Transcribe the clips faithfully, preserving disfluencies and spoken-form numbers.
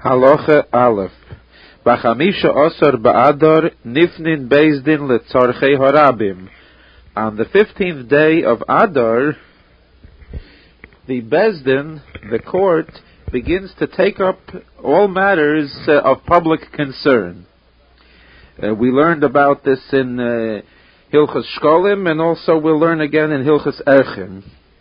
Halacha Aleph. B'chamisha Asar Ba'adar Nifnin Beis Din Letzarchei Harabim. On the fifteenth day of Adar, the Beis Din, the court, begins to take up all matters uh, of public concern. Uh, we learned about this in uh, Hilchos Shkolim, and also we'll learn again in Hilchos Erchin.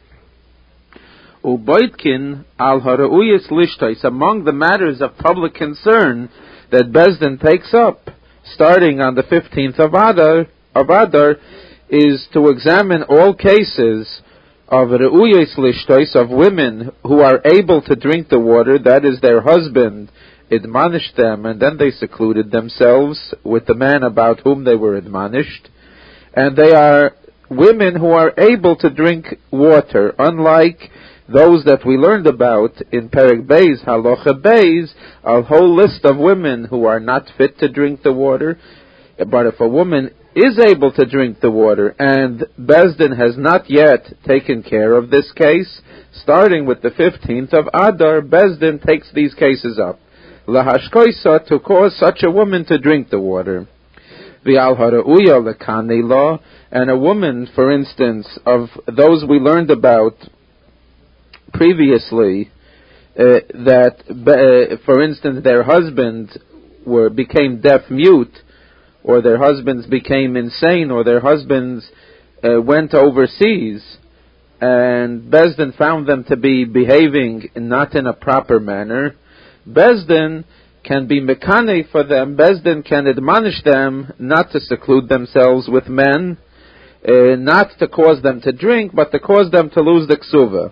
Uboitkin al harauyis lishtais, among the matters of public concern that Beis Din takes up, starting on the fifteenth of Adar, of Adar, is to examine all cases of reuyis lishtais, of women who are able to drink the water, that is, their husband admonished them, and then they secluded themselves with the man about whom they were admonished, and they are women who are able to drink water, unlike those that we learned about in Perek Beis, Halacha Beis, a whole list of women who are not fit to drink the water. But if a woman is able to drink the water, and Beis Din has not yet taken care of this case, starting with the fifteenth of Adar, Beis Din takes these cases up. Lahashkoisa, to cause such a woman to drink the water. V'al hara'uya lekani law, and a woman, for instance, of those we learned about previously, uh, that, uh, for instance, their husbands were became deaf-mute, or their husbands became insane, or their husbands uh, went overseas, and Beis Din found them to be behaving not in a proper manner. Beis Din can be mekane for them. Beis Din can admonish them not to seclude themselves with men, uh, not to cause them to drink, but to cause them to lose the ksuva.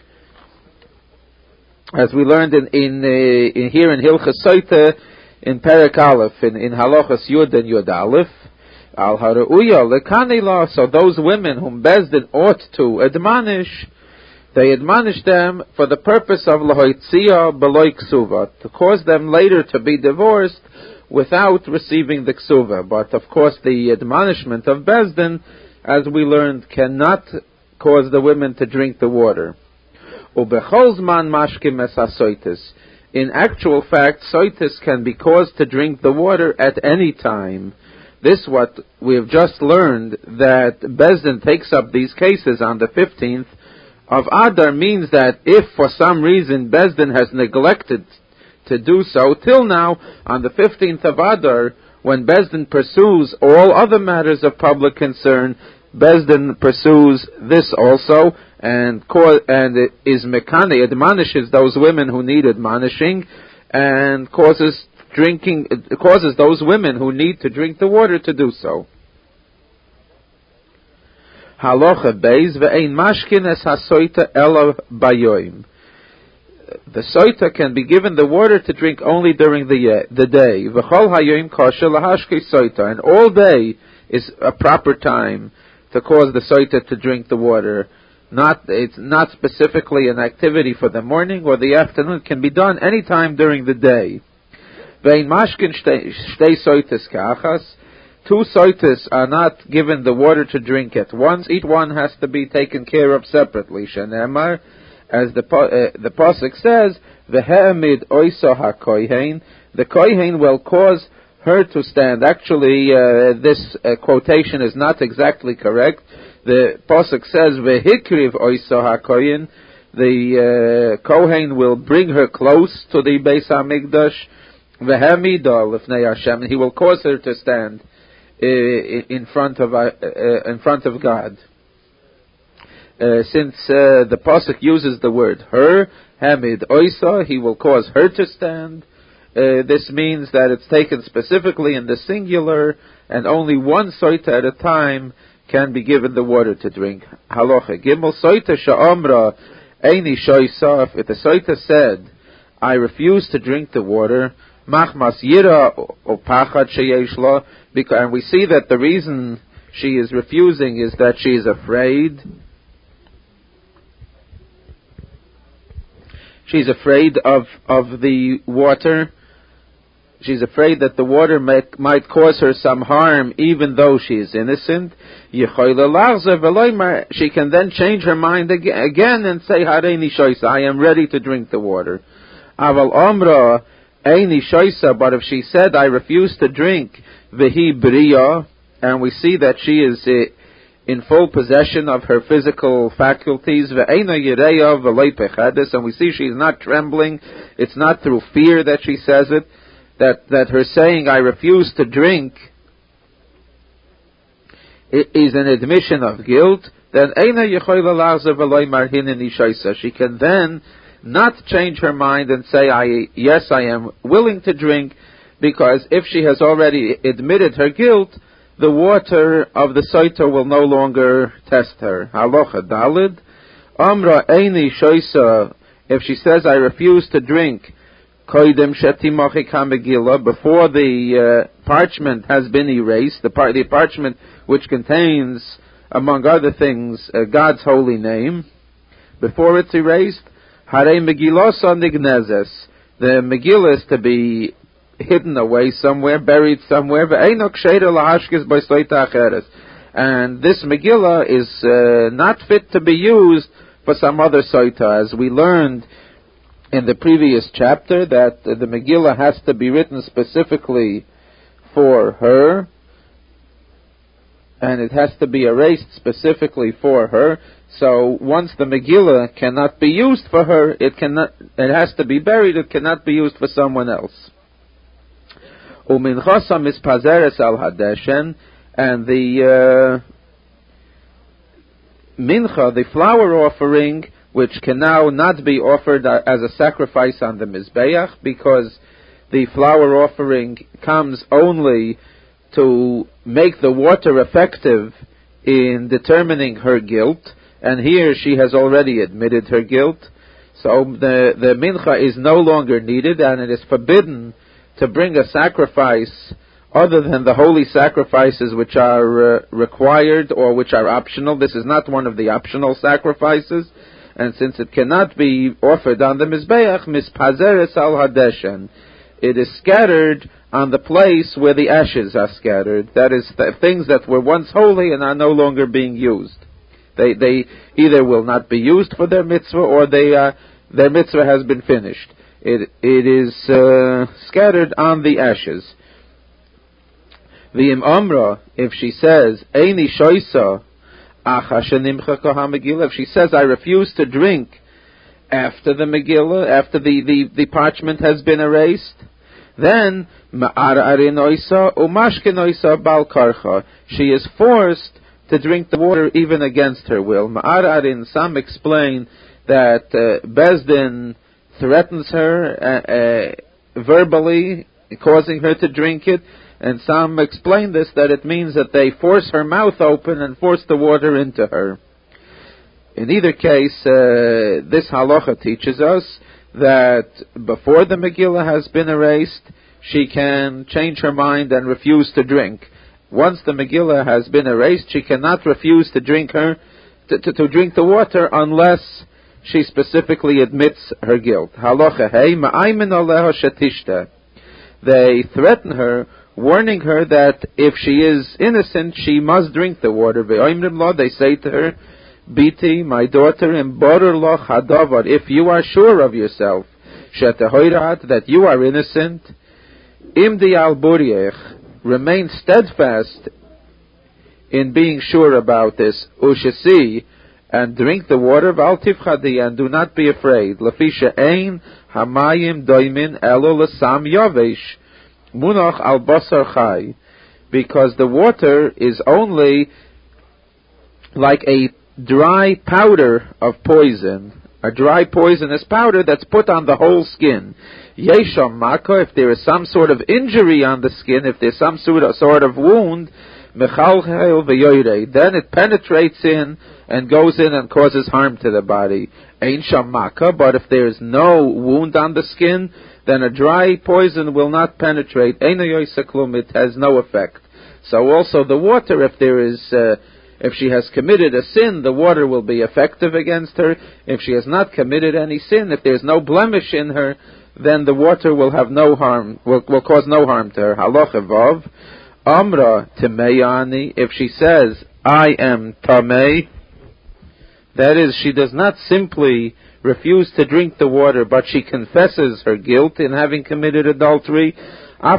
As we learned in, in, uh, in here in Hilchos Soita, in Perek Aleph, in, in Halachas Yud and Yud Aleph, Al Hara'uya Lekani Law, so those women whom Beis Din ought to admonish, they admonish them for the purpose of Lahoitzia B'loi Ksuva, to cause them later to be divorced without receiving the Ksuva. But of course the admonishment of Beis Din, as we learned, cannot cause the women to drink the water. Ubecholzman mashkim es hasoitis. In actual fact, soitis can be caused to drink the water at any time. This, what we have just learned, that Beis Din takes up these cases on the fifteenth of Adar, means that if for some reason Beis Din has neglected to do so till now, on the fifteenth of Adar, when Beis Din pursues all other matters of public concern, Beis Din pursues this also, and and it is mekane, admonishes those women who need admonishing, and causes drinking, causes those women who need to drink the water to do so. Halacha Beis ve'ein mashkin es hasoita ela bayoim. The soita can be given the water to drink only during the the day. V'chol hayoim kosher lahashke soita, and all day is a proper time to cause the soita to drink the water. Not, it's not specifically an activity for the morning or the afternoon. It can be done any time during the day. Vein mashkin shtei soites kachas. Two soites are not given the water to drink at once. Each one has to be taken care of separately. Shenemar, as the uh, the pasuk says, v'he'amid oiso hakohen. The kohen will cause her to stand. Actually, uh, this uh, quotation is not exactly correct. The pasuk says, "Vehikriv oiso hakohen." The uh, kohen will bring her close to the Beis Hamikdash. Vehemidah lifnei Hashem, and he will cause her to stand uh, in front of uh, uh, in front of God. Uh, since uh, the pasuk uses the word her, hamid oiso, he will cause her to stand. Uh, this means that it's taken specifically in the singular, and only one soita at a time can be given the water to drink. Halacha Gimel soita sha'amra eini shoisaf. If the soita said, I refuse to drink the water, machmas yira o pachad sheyesh la, and we see that the reason she is refusing is that she is afraid. She's afraid of, of the water. She's afraid that the water may, might cause her some harm, even though she is innocent. She can then change her mind again and say, I am ready to drink the water. Aval Amra, Eini shoisa, but if she said, I refuse to drink, vehi bria, and we see that she is uh, in full possession of her physical faculties, ve'eina yireya v'loi pechadis, and we see she's not trembling, it's not through fear that she says it, that, that her saying, I refuse to drink, is an admission of guilt, then eina yechoila la'azav v'loi marhineni shoisa. She can then not change her mind and say, I, yes, I am willing to drink, because if she has already admitted her guilt, the water of the soita will no longer test her. Halacha dalid, amra eini shoisa, if she says, I refuse to drink, koidem shetimachi kamegillah, before the uh, parchment has been erased, the, par- the parchment which contains, among other things, uh, God's holy name, before it's erased, Hare Megillah nignezes. The Megillah is to be hidden away somewhere, buried somewhere. And this Megillah is uh, not fit to be used for some other soita. As we learned in the previous chapter, that uh, the Megillah has to be written specifically for her, and it has to be erased specifically for her. So once the Megillah cannot be used for her, it cannot. It has to be buried. It cannot be used for someone else. Uminchasa mispazeres al hadeshen, and the uh, mincha, the flour offering, which can now not be offered as a sacrifice on the mizbeach, because the flour offering comes only to make the water effective in determining her guilt. And here she has already admitted her guilt, so the, the mincha is no longer needed, and it is forbidden to bring a sacrifice other than the holy sacrifices which are uh, required or which are optional. This is not one of the optional sacrifices, and since it cannot be offered on the mizbeach, mispazeres al hadeshen, it is scattered on the place where the ashes are scattered. That is, the things that were once holy and are no longer being used. They they either will not be used for their mitzvah, or they uh, their mitzvah has been finished. It it is uh, scattered on the ashes. V'im amra, if she says eini shoisa acha shenimcha koha megillah, if she says I refuse to drink after the Megillah, after the, the, the parchment has been erased, then ma'ar arin oisa umashkin oisa bal karcha, she is forced to drink the water even against her will. Ma'ar arin, some explain that uh, Bezdin threatens her uh, uh, verbally, causing her to drink it, and some explain this, that it means that they force her mouth open and force the water into her. In either case, uh, this halacha teaches us that before the Megillah has been erased, she can change her mind and refuse to drink. Once the Megillah has been erased, she cannot refuse to drink her to, to, to drink the water unless she specifically admits her guilt. Halacha hey ma'aymin aleha shetishta. They threaten her, warning her that if she is innocent, she must drink the water. Ve'oimrim lo, they say to her, Biti, my daughter, in borer lo chadavar, if you are sure of yourself, shetehoirat, that you are innocent, imdi al buriech, remain steadfast in being sure about this, ushasi, and drink the water, val tifchadi, and do not be afraid. Lafisha ein hamayim doimin elo lasam yavesh, munach al basar chai, because the water is only like a dry powder of poison, a dry poisonous powder that's put on the whole skin. Yesham maka, if there is some sort of injury on the skin, if there's some sort of, sort of wound, mechalchel v'yoyrei, then it penetrates in and goes in and causes harm to the body. Ein sham maka, but if there is no wound on the skin, then a dry poison will not penetrate. Eino yoysa klum, it has no effect. So also the water, if there is uh, If she has committed a sin, the water will be effective against her. If she has not committed any sin, if there's no blemish in her, then the water will have no harm, will, will cause no harm to her. Halacha vav, amra temeyani, if she says, I am tamei, that is, she does not simply refused to drink the water, but she confesses her guilt in having committed adultery, even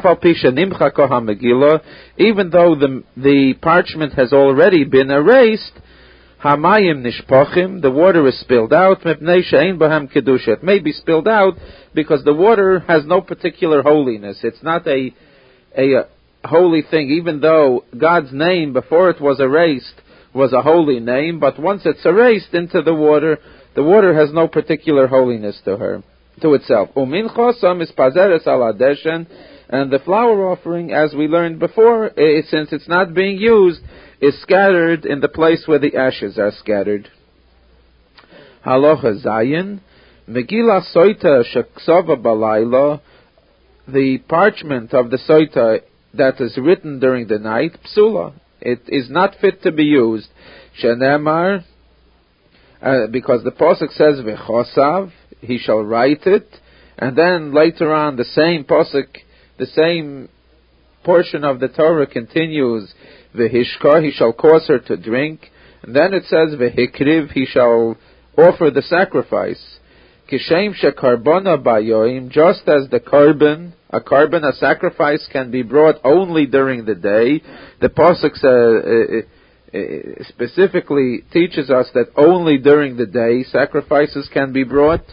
though the, the parchment has already been erased, hamayim nishpochim, the water is spilled out, mepnei she'ein bahem kedusha. It may be spilled out because the water has no particular holiness. It's not a, a, a holy thing, even though God's name before it was erased was a holy name, but once it's erased into the water, the water has no particular holiness to her, to itself. Uminchosam is pazeres al adeshen, and the flour offering, as we learned before, it, since it's not being used, is scattered in the place where the ashes are scattered. Halacha Zayin, Megillah Soita Sheksova Balayla, the parchment of the Soita that is written during the night, Psula, it is not fit to be used. Shenemar, uh, because the Pasuk says, V'chosav, he shall write it, and then later on the same Pasuk, the same portion of the Torah continues, V'hishka, he shall cause her to drink, and then it says, V'hikriv, he shall offer the sacrifice. Kishem shekarbona bayoim, just as the carbon, a carbon, a sacrifice can be brought only during the day. The Pasuk uh, uh, specifically teaches us that only during the day sacrifices can be brought.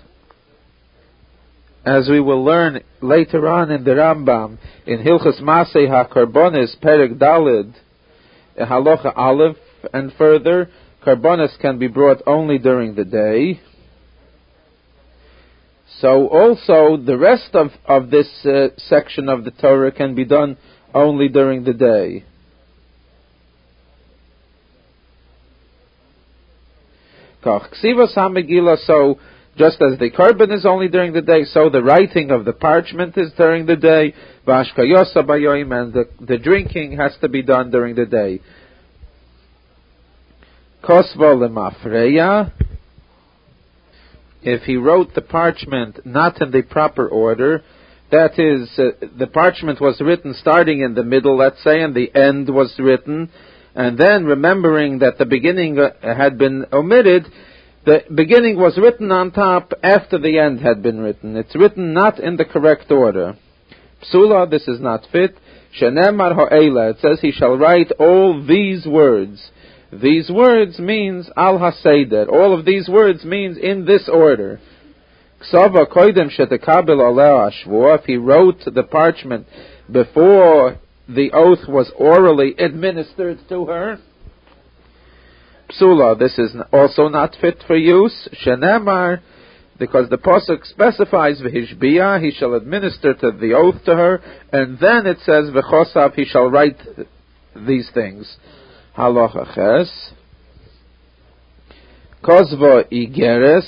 As we will learn later on in the Rambam, in Hilchos Masei HaKarbonis, Perek Daled, Halacha Aleph, and further, Karbonis can be brought only during the day. So also the rest of, of this uh, section of the Torah can be done only during the day. So just as the carbon is only during the day, so the writing of the parchment is during the day, and the, the drinking has to be done during the day. Kosva lemafreya, if he wrote the parchment not in the proper order, that is, uh, the parchment was written starting in the middle, let's say, and the end was written, and then remembering that the beginning uh, had been omitted, the beginning was written on top after the end had been written. It's written not in the correct order. Psula, this is not fit. Shenemar ha'ela, it says he shall write all these words. These words means al haseder. All of these words means in this order. Ksava koidem shetekabel aleh ashvua. If he wrote the parchment before the oath was orally administered to her. Psula, this is also not fit for use. Shenemar, because the pasuk specifies v'hishbiyah, he shall administer to the oath to her, and then it says v'chosav, he shall write these things. Halacha ches. Kozva igeres.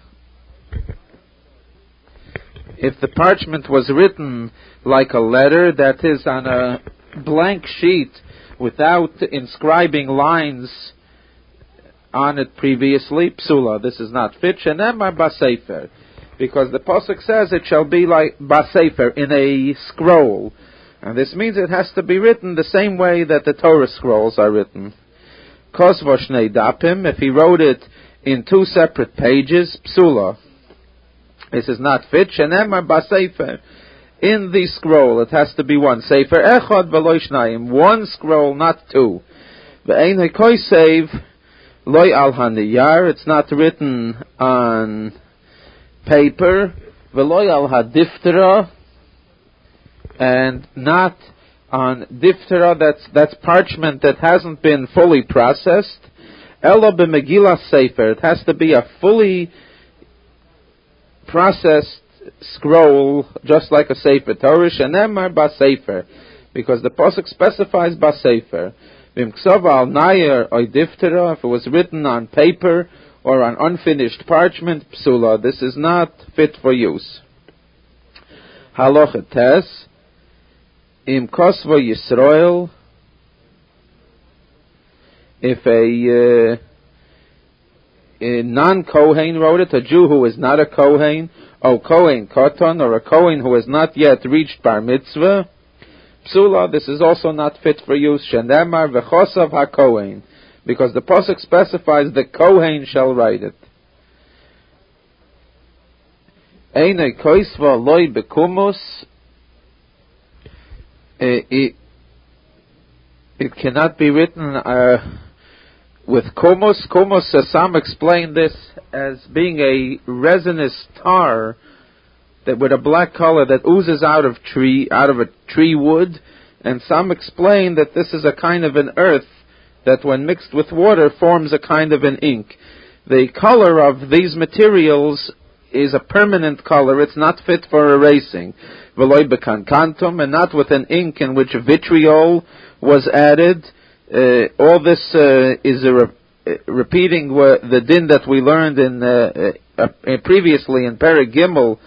If the parchment was written like a letter, that is on a blank sheet without inscribing lines on it previously, psula, this is not fit. Shenemar basefer, because the pasuk says it shall be like basefer, in a scroll. And this means it has to be written the same way that the Torah scrolls are written. Kosva shnei dapim, if he wrote it in two separate pages, psula, this is not fit. Shenemar basefer, in the scroll it has to be one. Sefer echad v'lo shnayim, one scroll, not two. Ve'ein hakosev loy al haniyar, it's not written on paper. Ve'loy al hadiftera, and not on diphthera, that's, that's parchment that hasn't been fully processed. Elo b'megillah sefer, it has to be a fully processed scroll, just like a sefer Torah. Shenemar basefer, because the pasuk specifies basefer. V'imksov al nayer oy diphthera, if it was written on paper or on unfinished parchment, psula, this is not fit for use. Halacha tes. Im Kosvo Yisrael, if a, uh, a non-Kohen wrote it, a Jew who is not a Kohen, or Kohen Koton, or a Kohen who has not yet reached Bar Mitzvah, Psula, this is also not fit for use. Shenemar v'chosav ha-Kohen, because the pasuk specifies the Kohen shall write it. Eine koisva loy bekumus. It, it cannot be written uh, with kumos. Kumos, uh, some explain this as being a resinous tar that with a black color that oozes out of tree, out of a tree wood, and some explain that this is a kind of an earth that when mixed with water forms a kind of an ink. The color of these materials is a permanent color. It's not fit for erasing. V'loy bekankantum, and not with an ink in which vitriol was added. Uh, all this uh, is a re- repeating the din that we learned in uh, uh, previously in Perek Gimel,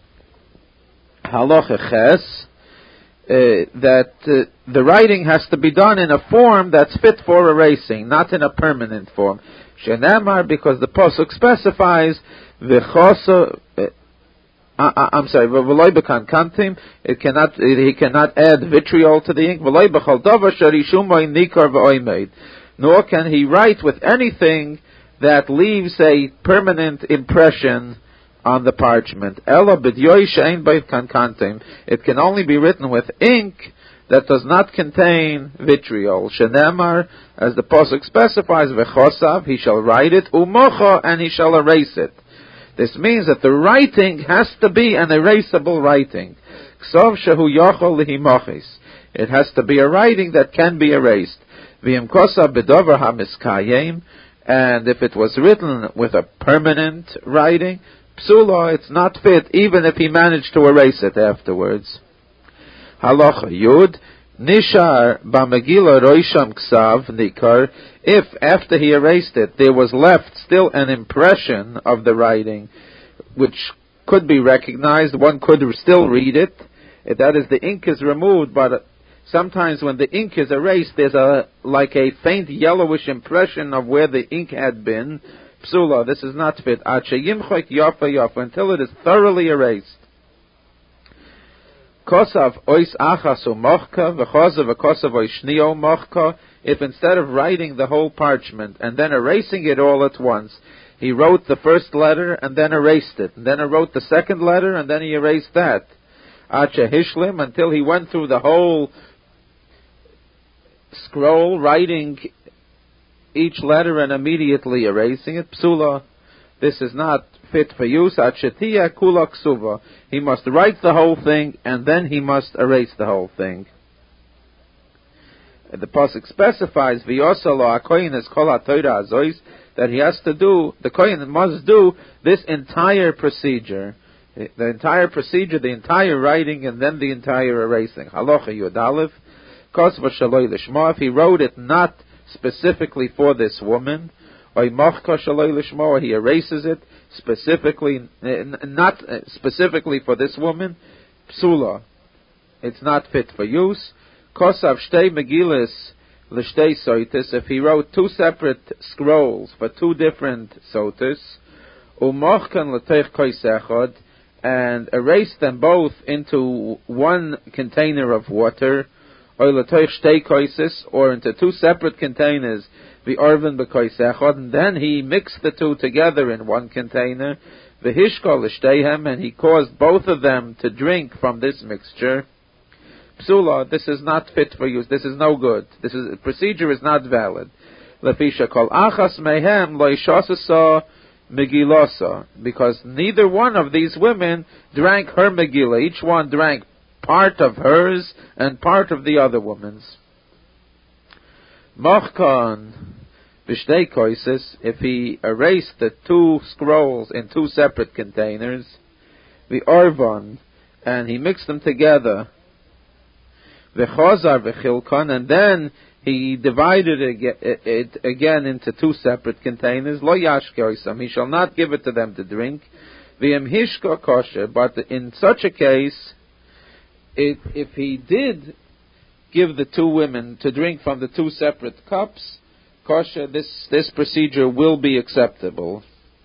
Halacha Ches, uh, that uh, the writing has to be done in a form that's fit for erasing, not in a permanent form. Shenamar, because the pasuk specifies v'choso. Uh, uh, I'm sorry, v'loy bekankantim. It cannot. It, he cannot add vitriol to the ink. V'loy b'chol davar sharishumay nikar v'oimed. Nor can he write with anything that leaves a permanent impression on the parchment. Ela b'dyoy she'ein bekankantim. It can only be written with ink that does not contain vitriol. Shenemar, as the pasuk specifies, v'chosav, he shall write it, umocha, and he shall erase it. This means that the writing has to be an erasable writing. Ksov shehu yochol lihimochis. It has to be a writing that can be erased. V'im kosav b'dover hamiskayim, and if it was written with a permanent writing, psula, it's not fit, even if he managed to erase it afterwards. Halacha Yud, Nishar b'Megillah Roisham Ksav Nikar, if after he erased it there was left still an impression of the writing which could be recognized, one could still read it, that is, the ink is removed, but sometimes when the ink is erased there's a like a faint yellowish impression of where the ink had been. Psula, this is not fit. Yimchok yafa yafa, until it is thoroughly erased. Kosav ois achasu mochka, v'chosav v'kosav ois shnio mochka. If instead of writing the whole parchment and then erasing it all at once, he wrote the first letter and then erased it, and then he wrote the second letter and then he erased that. Acha hishlim, until he went through the whole scroll, writing each letter and immediately erasing it. Psula, this is not fit for use. Achetia kula ksuva. He must write the whole thing and then he must erase the whole thing. And the pasuk specifies v'yosalo hakoyin es kol ha'torah azois, that he has to do, the kohen must do this entire procedure, the entire procedure, the entire writing, and then the entire erasing. Halacha Yud Aleph, kosva shaloi lishma. If he wrote it not specifically for this woman, or he erases it specifically, not specifically for this woman, psula, it's not fit for use. Kosav shtei megillas l'shtei sotis, if he wrote two separate scrolls for two different sotis, umochkan l'teich kois echad, and erased them both into one container of water, or l'teich shtei koises, or into two separate containers, the Arvin b'kois echad, and then he mixed the two together in one container, the hishkol l'shteihem, and he caused both of them to drink from this mixture. Psula, this is not fit for use. This is no good. This is procedure is not valid. Lefisha kol achas mehem lo ishasasa megilasa, because neither one of these women drank her megillah. Each one drank part of hers and part of the other woman's. Machkan b'shtei koises, if he erased the two scrolls in two separate containers, the arvon, and he mixed them together, v'chazar v'chilkan, and then he divided it again into two separate containers, lo yashke oisam, he shall not give it to them to drink, v'im hishka kosher, but in such a case, it, if he did give the two women to drink from the two separate cups, kosher, this, this procedure will be acceptable.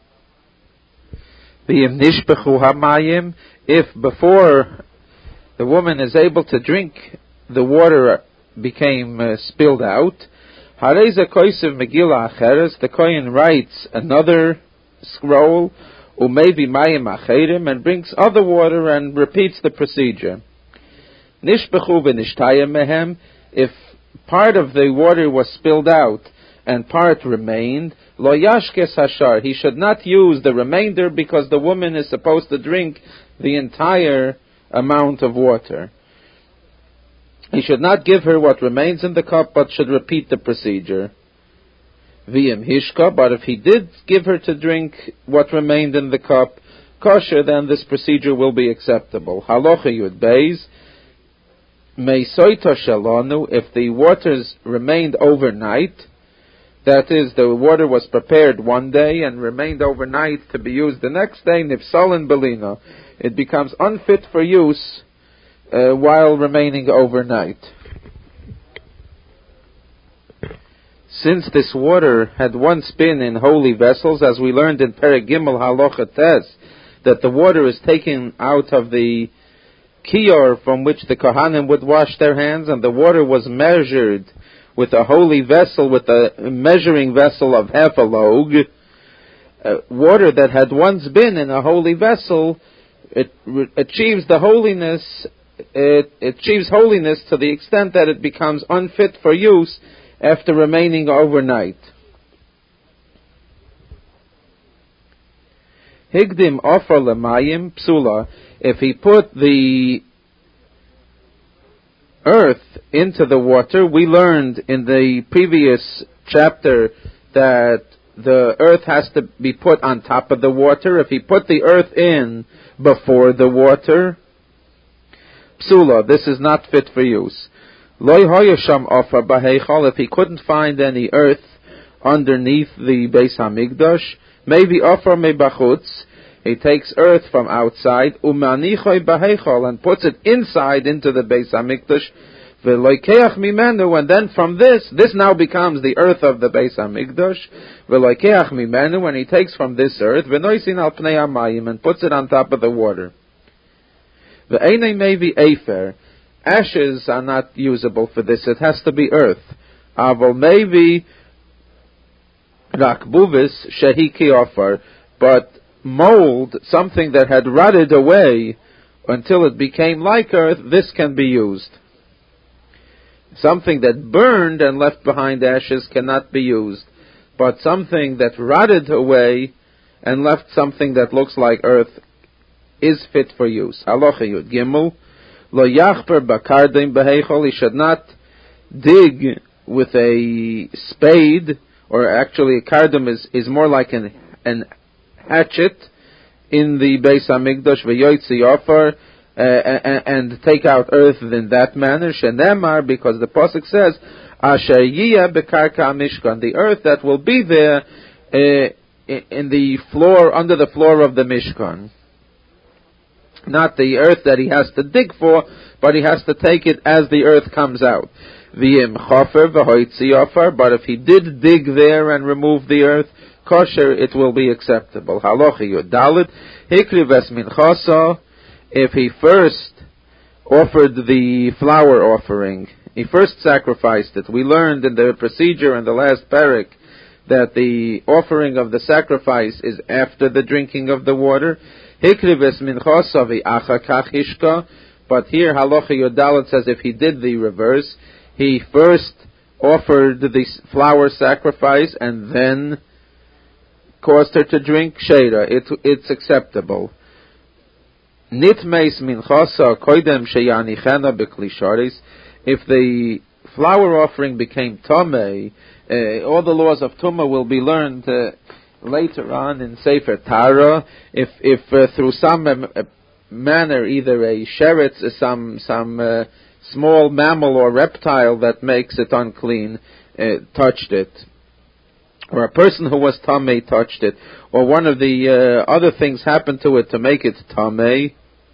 V'im nishbechu hamayim, if before the woman is able to drink, the water became uh, spilled out, hareza koisev megillah acheres, the kohen writes another scroll, umevi mayim acherim, and brings other water and repeats the procedure. Nishbechu v'nishtayim mehem, if part of the water was spilled out and part remained, lo yashkes hashar, he should not use the remainder because the woman is supposed to drink the entire amount of water. He should not give her what remains in the cup, but should repeat the procedure. V'im hishka, but if he did give her to drink what remained in the cup, kosher, then this procedure will be acceptable. Halacha yud beis, meisoita shalonu, if the waters remained overnight, that is, the water was prepared one day and remained overnight to be used the next day, nifsalin belina, it becomes unfit for use uh, while remaining overnight. Since this water had once been in holy vessels, as we learned in Perek Gimel Halacha Tes, that the water is taken out of the kior from which the Kohanim would wash their hands, and the water was measured with a holy vessel, with a measuring vessel of half a log, uh, water that had once been in a holy vessel, it re- achieves the holiness, it, it achieves holiness to the extent that it becomes unfit for use after remaining overnight. Higdim offer lemayim psula, if he put the earth into the water, we learned in the previous chapter that the earth has to be put on top of the water. If he put the earth in before the water, psula, this is not fit for use. Loi hoyasham offer baheichal, if he couldn't find any earth underneath the Beis Hamikdash, maybe offer mebachutz, he takes earth from outside, umanichoy baheichal, and puts it inside into the Beis Hamikdash, veloikeach mimenu, and then from this, this now becomes the earth of the Beis Hamikdash, veloikeach mimenu, and he takes from this earth, venoisin al pnei hamayim, and puts it on top of the water. Ve'enei mevi efer, ashes are not usable for this, it has to be earth. Avol maybe rakbuvis shehi kiofar, but mold, something that had rotted away until it became like earth, this can be used. Something that burned and left behind ashes cannot be used, but something that rotted away and left something that looks like earth is fit for use. Halacha Yud Gimel, lo yachper bakardim beheichol, he should not dig with a spade, or actually a kardom is, is more like an, an hatchet in the Beis Hamikdash, v'yoytzi ofar, uh, and, and take out earth in that manner, shenemar, because the pasuk says, asher yiyeh bekarka mishkan, the earth that will be there uh, in the floor, under the floor of the Mishkan. Not the earth that he has to dig for, but he has to take it as the earth comes out. V'im chofer v'hoitzi ofar, but if he did dig there and remove the earth, kosher, it will be acceptable. Halacha Yud Dalet, hikrives minchasa, if he first offered the flour offering, he first sacrificed it. We learned in the procedure in the last parak that the offering of the sacrifice is after the drinking of the water. Hikrives minchasa v'acha kach hishka, but here Halacha Yud Dalet says if he did the reverse, he first offered the flour sacrifice and then caused her to drink sheda, it, it's acceptable. Nitmeis minchasa koidem sheyanichena beklisharis, if the flour offering became tamei, uh, all the laws of tumah will be learned uh, later on in Sefer Tara. If if uh, through some uh, manner, either a sheretz, uh, some some uh, small mammal or reptile that makes it unclean, uh, touched it, or a person who was tamei touched it, or one of the uh, other things happened to it to make it tamei.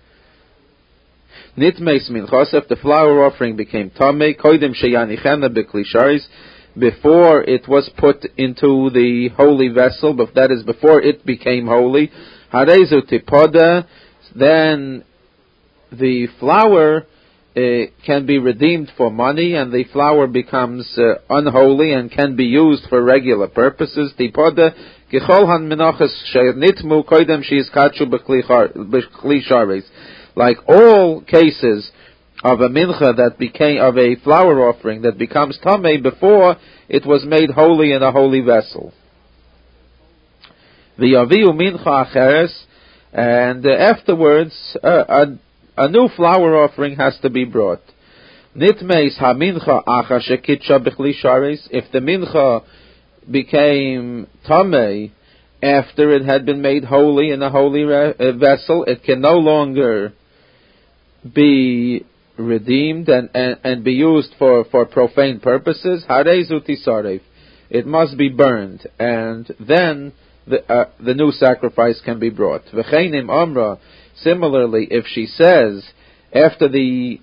Nitmeis minchas, if the flour offering became tamei, koidem sheyanichena beklisharis, before it was put into the holy vessel, but that is before it became holy, harezu tipoda, then the flour Uh, can be redeemed for money, and the flour becomes uh, unholy and can be used for regular purposes. Tipoda Gechol han menachas shenitmu koidem sheizkachu b'kli shares. Like all cases of a mincha that became, of a flour offering that becomes tamei before it was made holy in a holy vessel. V'yaviu mincha acheres, and uh, afterwards uh, a, a new flour offering has to be brought. Nitmeis ha-mincha acha shekitcha b'chli shares. If the mincha became tamei after it had been made holy in a holy re- uh, vessel, it can no longer be redeemed and, and, and be used for, for profane purposes. Harezu tisaref. It must be burned, and then the, uh, the new sacrifice can be brought. V'cheinim amra. Similarly, if she says after the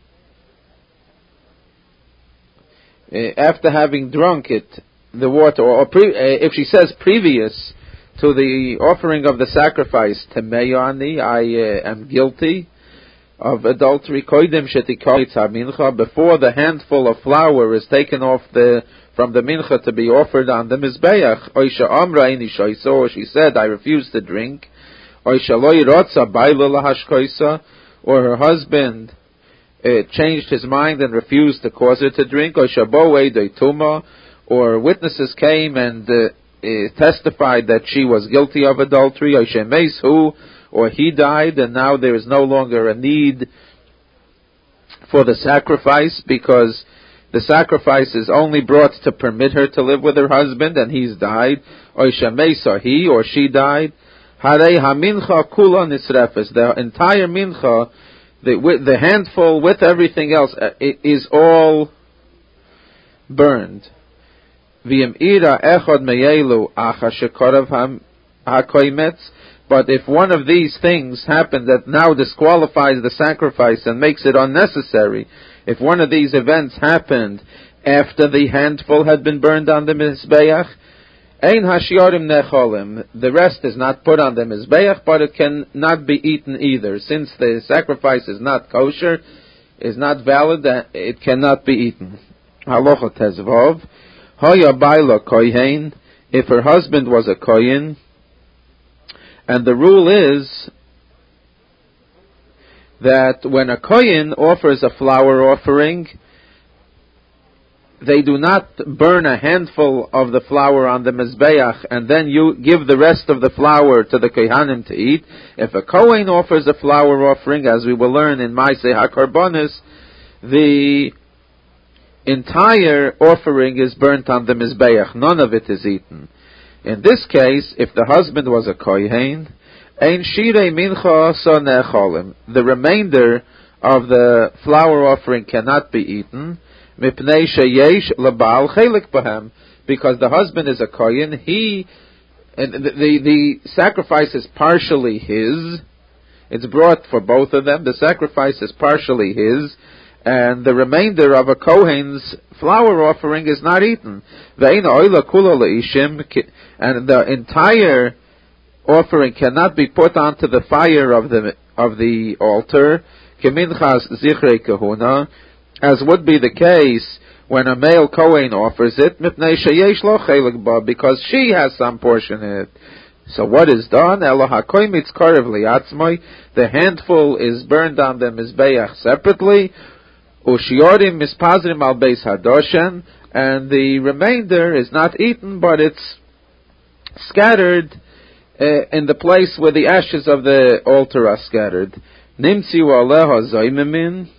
uh, after having drunk it, the water, or, or pre, uh, if she says previous to the offering of the sacrifice, Temeyani, I uh, am guilty of adultery, koidem shetikalitz ha-mincha, before the handful of flour is taken off the from the mincha to be offered on the mizbeach, oisha amra ini shoyso, or she said, I refuse to drink, oisha loy rotza baila lahashkoisa, or her husband uh, changed his mind and refused to cause her to drink, oisha bo eidoi tuma, or witnesses came and uh, uh, testified that she was guilty of adultery, oisha meis hu, or he died, and now there is no longer a need for the sacrifice because the sacrifice is only brought to permit her to live with her husband, and he's died. Oisha meisa, he or she died. Harei hamincha kula nisrefes. The entire mincha, the, with the handful with everything else, uh, it is all burned. V'im ira echad meyelu acha shekorav hakoimetz. But if one of these things happen that now disqualifies the sacrifice and makes it unnecessary, if one of these events happened after the handful had been burned on the mizbeach, ein hashiorim necholim, the rest is not put on the mizbeach, but it can not be eaten either. Since the sacrifice is not kosher, is not valid, it cannot be eaten. Halacha tezvov, hoya baila kohen, if her husband was a kohen, and the rule is that when a kohen offers a flour offering, they do not burn a handful of the flour on the mizbeach and then you give the rest of the flour to the kohanim to eat. If a kohen offers a flour offering, as we will learn in Maaseh HaKorbanos, the entire offering is burnt on the mizbeach. None of it is eaten. In this case, if the husband was a kohen, ein shirei mincha so necholim, the remainder of the flour offering cannot be eaten, mipnei sheyesh labal chelik bahem, because the husband is a kohen, he, and the, the, the sacrifice is partially his, it's brought for both of them, the sacrifice is partially his, and the remainder of a kohen's flour offering is not eaten. And the entire offering cannot be put onto the fire of the of the altar, as would be the case when a male kohen offers it, because she has some portion in it. So what is done? The handful is burned on the mizbeach separately, Ushiorim mispazrim al beis hadoshen, and the remainder is not eaten, but it's scattered uh, in the place where the ashes of the altar are scattered. Nimtziu aleha zoymemin,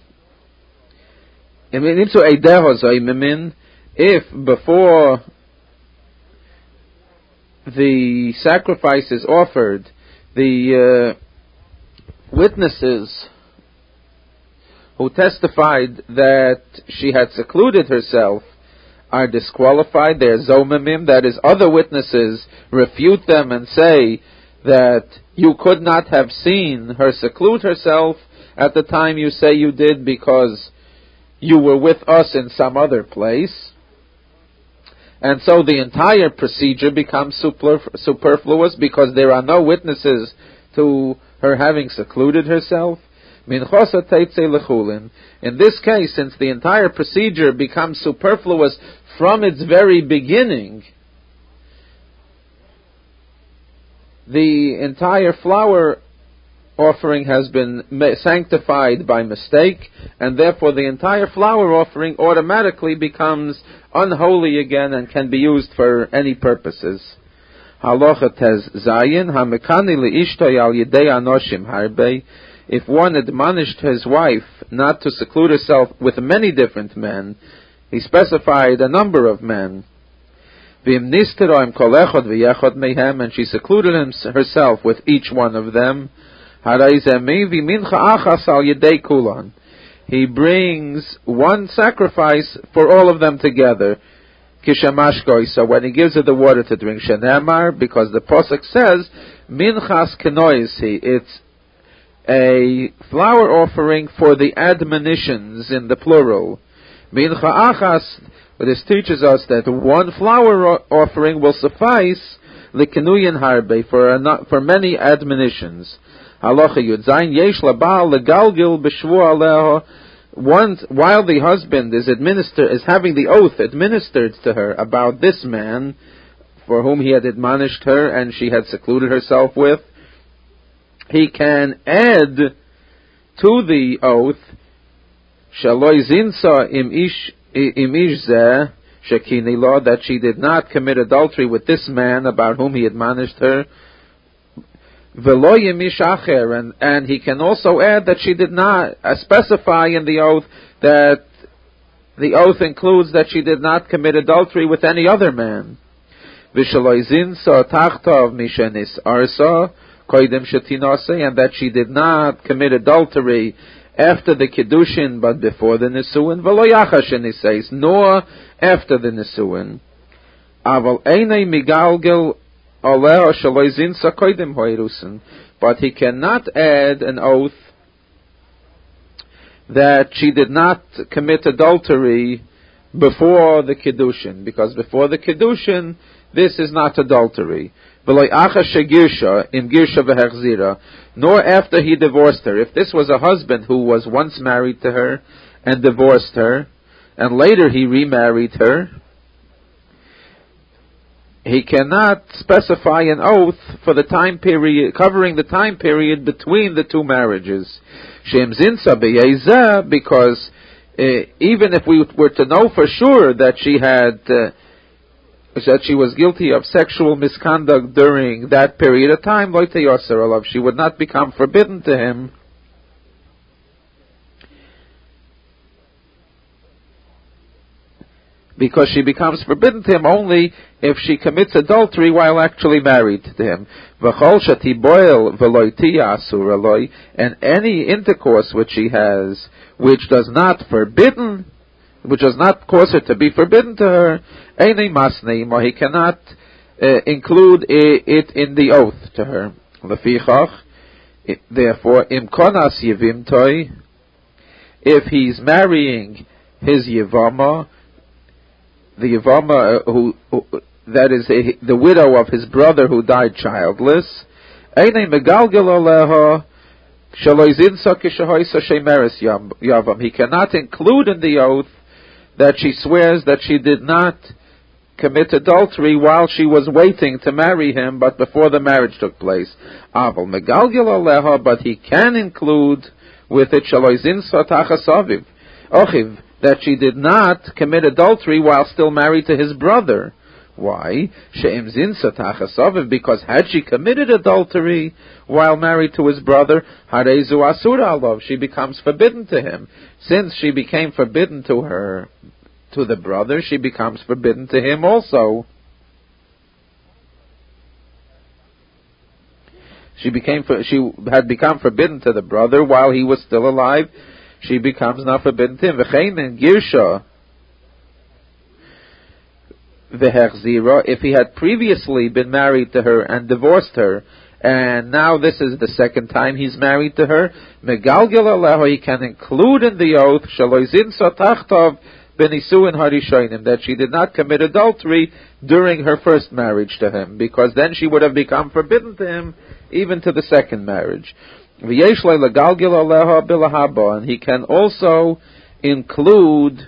nimtzu eideha zoymemin, if before the sacrifice is offered, the uh, witnesses who testified that she had secluded herself are disqualified, they're zomimim, that is, other witnesses refute them and say that you could not have seen her seclude herself at the time you say you did because you were with us in some other place. And so the entire procedure becomes superfluous because there are no witnesses to her having secluded herself. In this case, since the entire procedure becomes superfluous from its very beginning, the entire flour offering has been sanctified by mistake, and therefore the entire flour offering automatically becomes unholy again and can be used for any purposes. Halacha tes zayin hamekani liishtoi al yedei anoshim harbe. If one admonished his wife not to seclude herself with many different men, he specified a number of men. V'im nisteroim kol echad v'yechad mehem, and she secluded him, herself with each one of them. He brings one sacrifice for all of them together. So when he gives her the water to drink, Shenemar, because the Pasuk says, Minchas Kenoisi, it's a flour offering for the admonitions in the plural. Mincha Achas, this teaches us that one flour offering will suffice L'Kenuyin Harbe, for, for many admonitions. Halacha Yud Zayin Yesh Labal Legalgil B'Shvu Aleho. Once, while the husband is administer is having the oath administered to her about this man for whom he had admonished her and she had secluded herself with, he can add to the oath Shaloi Zinsa Im Ish Im Ish Zeh Shekini Lo, that she did not commit adultery with this man about whom he admonished her. And, and he can also add that she did not uh, specify in the oath that the oath includes that she did not commit adultery with any other man. And that she did not commit adultery after the Kiddushin but before the Nisuin, nor after the Nisuin. But he cannot add an oath that she did not commit adultery before the Kiddushin, because before the Kiddushin, this is not adultery. Nor after he divorced her. If this was a husband who was once married to her and divorced her, and later he remarried her, he cannot specify an oath for the time period, covering the time period between the two marriages. Because uh, even if we were to know for sure that she had, uh, that she was guilty of sexual misconduct during that period of time, she would not become forbidden to him. Because she becomes forbidden to him only if she commits adultery while actually married to him. And any intercourse which she has, which does not forbidden, which does not cause her to be forbidden to her, he cannot uh, include it in the oath to her. Therefore, if he's marrying his Yevama, the Yevama who, who that is a, the widow of his brother who died childless, he cannot include in the oath that she swears that she did not commit adultery while she was waiting to marry him, but before the marriage took place. But he can include with it that she did not commit adultery while still married to his brother. Why? Because had she committed adultery while married to his brother, she becomes forbidden to him. Since she became forbidden to her, to the brother, she becomes forbidden to him also. She became, she had become forbidden to the brother while he was still alive. She becomes now forbidden to him. If he had previously been married to her and divorced her, and now this is the second time he's married to her, he can include in the oath that she did not commit adultery during her first marriage to him, because then she would have become forbidden to him even to the second marriage. And he can also include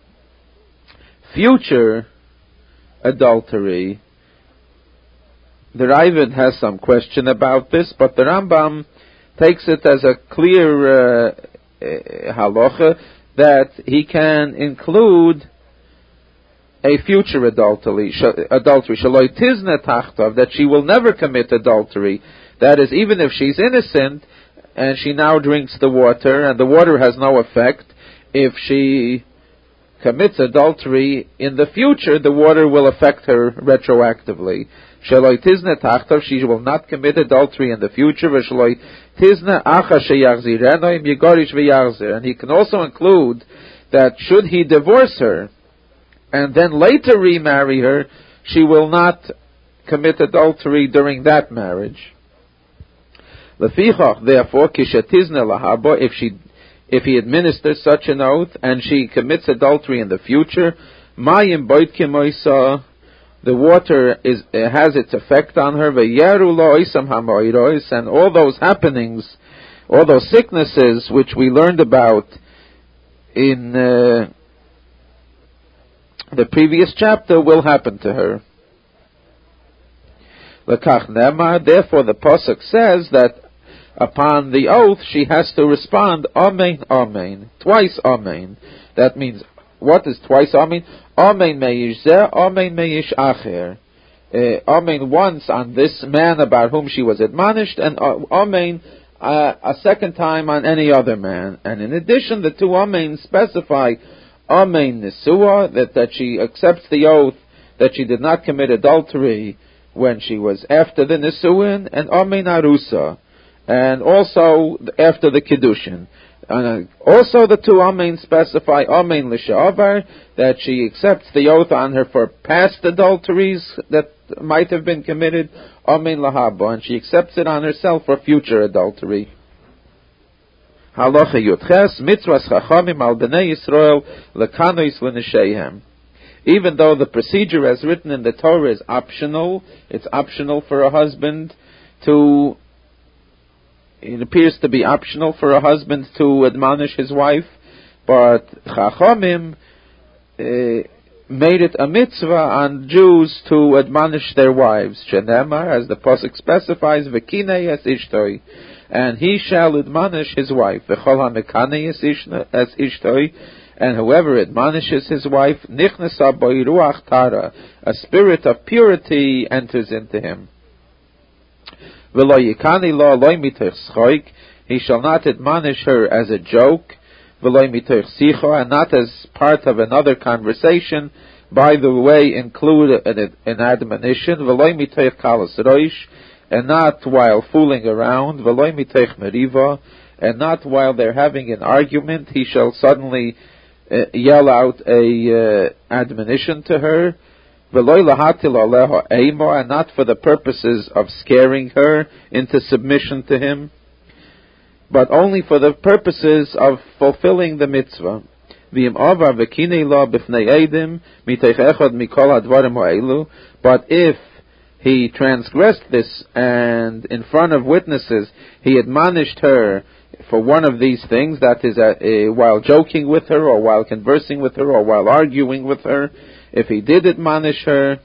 future adultery The Ravid has some question about this, but the Rambam takes it as a clear uh, uh, halacha that he can include a future adultery, adultery, shaloi tizne tachtav, that she will never commit adultery. That is, even if she's innocent and she now drinks the water and the water has no effect, if she commits adultery in the future, the water will affect her retroactively. Shaloi tizne tachtav, she will not commit adultery in the future. V'shaloi tizne acha sheyachzireno im yigorish v'yachzir. And he can also include that should he divorce her and then later remarry her, she will not commit adultery during that marriage. Lefichach, therefore, kishatizne lahabo, if she, if he administers such an oath and she commits adultery in the future, mayim boit kimoisa, the water is uh, has its effect on her, ve'yeru lo oisam hamoiros, and all those happenings, all those sicknesses which we learned about in uh, the previous chapter will happen to her. Lekach nemar, therefore the pasuk says that upon the oath she has to respond amen, amen, twice amen. That means, what is twice amen? Amen meish zeh, amen meish acher. Uh, amen once on this man about whom she was admonished, and uh, amen uh, a second time on any other man. And in addition, the two amens specify amen nisua, that, that she accepts the oath that she did not commit adultery when she was after the nisuin, and amen arusa, and also after the kiddushin. And also the two amen specify amen l'sha'avar, that she accepts the oath on her for past adulteries that might have been committed, amen lahaba, and she accepts it on herself for future adultery. Halacha yutches, mitzvahs chachamim al b'nei Yisrael lekanois l'nesheihem. Even though the procedure as written in the Torah is optional, it's optional for a husband to It appears to be optional for a husband to admonish his wife, but Chachamim uh, made it a mitzvah on Jews to admonish their wives. Shenemar, as the pasuk specifies, v'kinei es ishtoi, and he shall admonish his wife. V'chol ha'mekanei es ishtoi, and whoever admonishes his wife, nichnesa boi ruach tara, a spirit of purity enters into him. He shall not admonish her as a joke, and not as part of another conversation, by the way include an, an admonition, and not while fooling around, and not while they're having an argument, he shall suddenly uh, yell out a uh, admonition to her, and not for the purposes of scaring her into submission to him, but only for the purposes of fulfilling the mitzvah. But if he transgressed this and in front of witnesses he admonished her for one of these things, that is, a, a, while joking with her, or while conversing with her, or while arguing with her, if he did admonish her,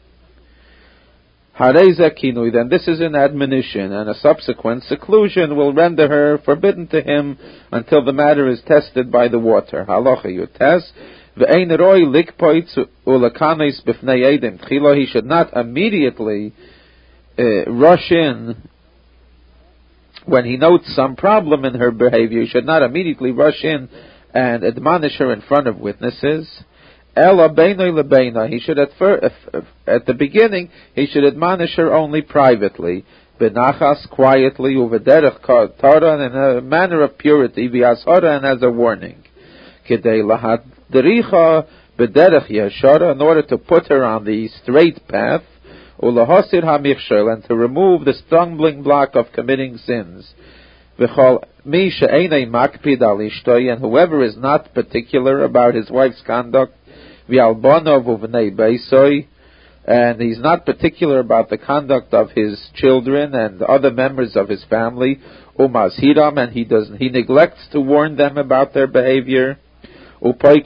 then this is an admonition, and a subsequent seclusion will render her forbidden to him until the matter is tested by the water. Halacha yutes, ve'ein roi likpoitz ulakanis b'fnei edim. Tchila, he should not immediately uh, rush in when he notes some problem in her behavior. He should not immediately rush in and admonish her in front of witnesses. Ela beinoi lebeina. He should at first, at the beginning, he should admonish her only privately, benachas, quietly, uvederech tara, in a manner of purity, v'ashara, and as a warning, kedei lahadricha bederech yashara, in order to put her on the straight path, ulahosir hamichshel, and to remove the stumbling block of committing sins. V'chol mi she'enei makpid al ishtoi, and whoever is not particular about his wife's conduct, and he's not particular about the conduct of his children and other members of his family, and he does he neglects to warn them about their behavior,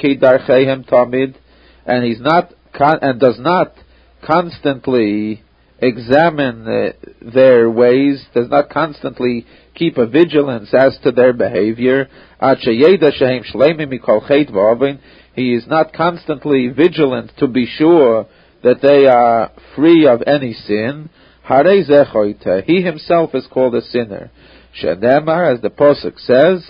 and he's not and does not constantly examine uh, their ways, does not constantly keep a vigilance as to their behavior. He is not constantly vigilant to be sure that they are free of any sin. He himself is called a sinner. Shenemar, as the Pasuk says,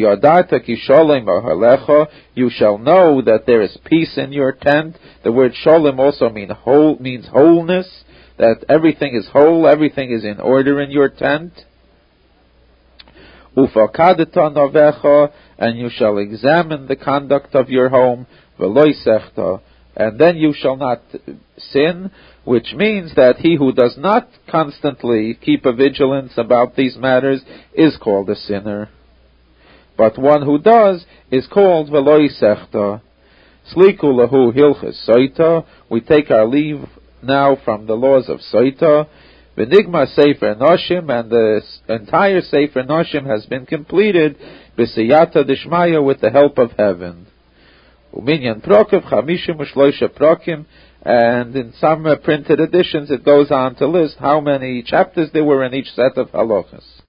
you shall know that there is peace in your tent. The word sholem also mean whole, means wholeness, that everything is whole, everything is in order in your tent. And you shall examine the conduct of your home, and then you shall not sin, which means that he who does not constantly keep a vigilance about these matters is called a sinner. But one who does is called Veloi Sechta. Sliku lahu hilchas soita. We take our leave now from the laws of soita. V'nigma Sefer Noshim, and the entire Sefer Noshim has been completed b'siyata dishmaya, with the help of heaven. Uminyan prokim chamishim u'shloisha prokim, and in some uh, printed editions it goes on to list how many chapters there were in each set of halachas.